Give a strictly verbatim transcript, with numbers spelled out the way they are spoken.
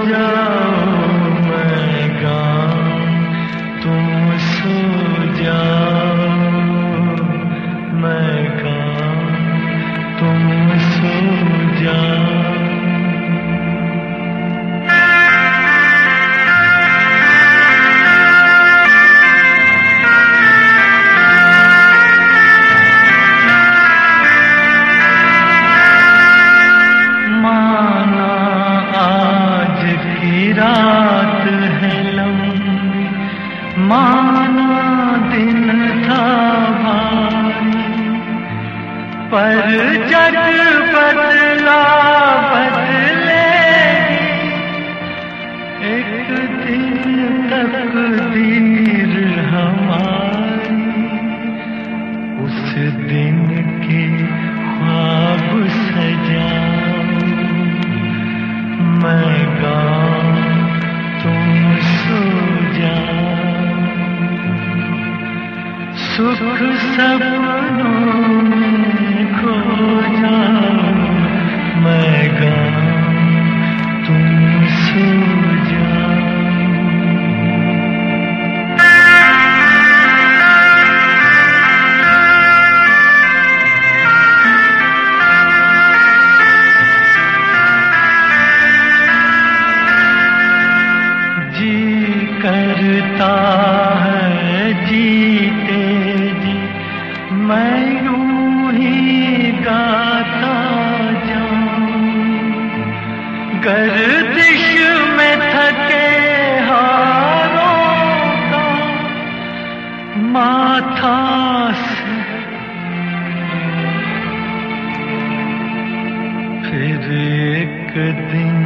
जाओ मैं गाऊं, तुम सो जाओ मैं गाऊं, तुम सो जाओ। रात है लंबी, माना दिन था भारी, पर जग बदला बदलेगी एक दिन तकदीर हमारी। उस दिन के ख्वाब सजाओ मैं गाऊं, तुम सो जाओ। सुख सपनों में खो जाओ मैं गाऊं, तुम सो जाओ। करता है जीते जी मैं यूं ही गाता जाऊं, गर्दिश में थके हारों का माथा से फिर एक दिन